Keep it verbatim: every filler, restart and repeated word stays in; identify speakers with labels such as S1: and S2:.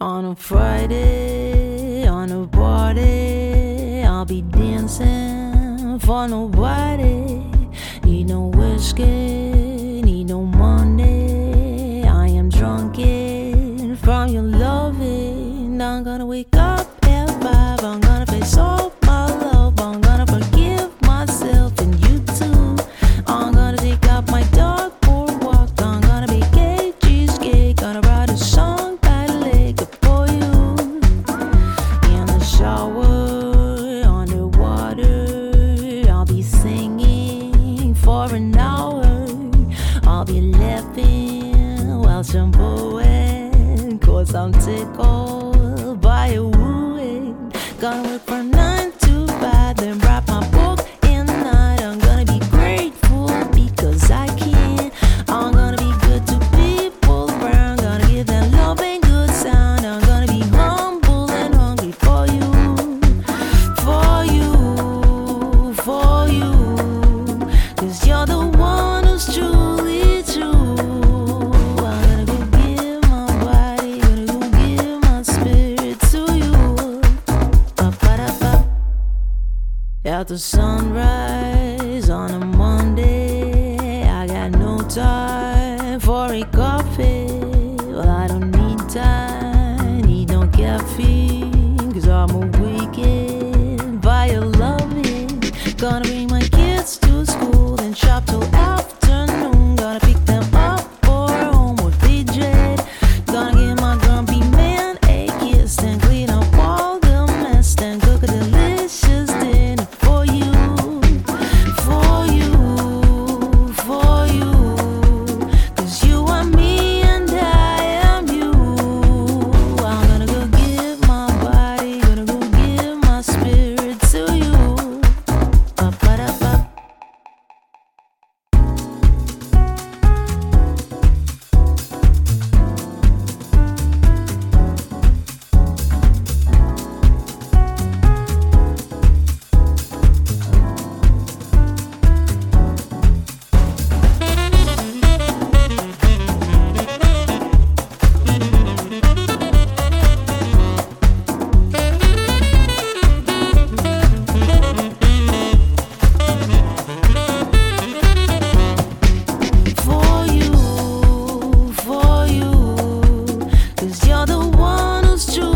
S1: On a Friday, on a party, I'll be dancing for nobody. Need no whiskey, need no money. I am drunken from your loving. I'm gonna wake up at five. I'm gonna face all my love. I'm gonna forgive myself and you too. I'm gonna take out my dog for a walk. I'm gonna be gay, cheesecake. Gonna write a song by the lake for you. In the shower, underwater, I'll be singing for an hour. I'll be laughing while shampooing, cause I'm tickled by your wooing. Gonna work from nine to five, then write my book in the night. I'm gonna be grateful because I can. I'm gonna be good to people around. Gonna give them love and good sound. I'm gonna be humble and hungry for you, for you, for you. Cause you're the one who's truly true. I'm gonna go give my body, gonna go give my spirit to you. Ba-ba-da-ba. After sunrise on a Monday, I got no time for a coffee. Well, I don't need time, need no caffeine, cause I'm awakened by your loving. Gonna bring my kids to school and shop till afternoon. Gonna pick them up for homework they dread. Gonna give my grumpy man a kiss and clean up all the mess. Then cook a delicious dinner for you, for you, for you. Cause you are me and I am you. I'm gonna go give my body, gonna go give my spirit to you. Ba-ba-da-ba. For you, for you, cause you're the one who's true.